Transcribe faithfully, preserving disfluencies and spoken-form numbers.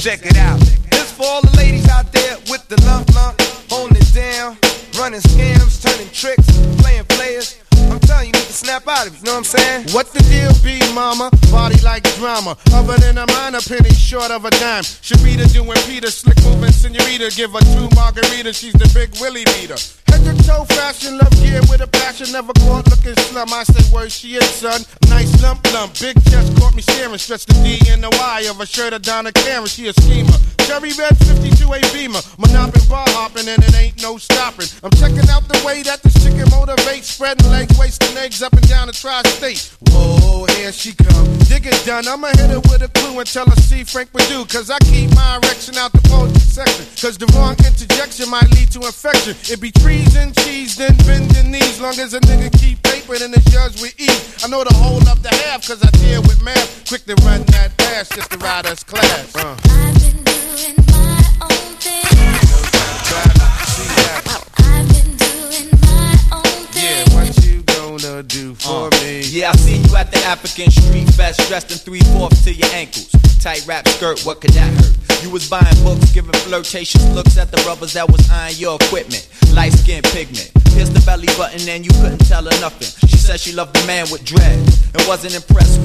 Check it out. This for all the ladies out there with the lump lump, holding it down, running scams, turning tricks, playing players. I'm telling you, you need to snap out of it, you know what I'm saying? What the deal be, mama? Body like drama. Other than a minor penny short of a dime. Sharita doing Peter, slick moving senorita. Give her two margaritas, she's the big Willie beater. Head to toe fashion, love gear with a passion. Never caught looking slum, I say word she is, son. Nice lump lump, big chest caught me staring. Stretch the D and the Y of a shirt of Donna Karen, she a schemer. Cherry red fifty-two A Beamer, monopping, bar hopping, and it ain't no stopping. I'm checking out the way that this chicken motivates, spreading legs, wasting eggs up and down the tri-state. Whoa, here she come. Dig it done, I'ma hit her with a clue and tell her see Frank Perdue. Cause I keep my erection out the poetry section. Cause the wrong interjection might lead to infection. It be trees and cheese, then bending knees. Long as a nigga keep paper, then it's yours with ease. I know the whole of the half, cause I deal with math. Quick to run that pass just to ride us class. Uh. I've been doing my own thing. I've been doing my own thing. Yeah, what you gonna do for uh, me? Yeah, I seen you at the African Street Fest, dressed in three-fourths to your ankles. Tight wrap skirt, what could that hurt? You was buying books, giving flirtatious looks at the brothers that was eyeing your equipment. Light skin pigment, pierced the belly button and you couldn't tell her nothing. She said she loved the man with dread and wasn't impressed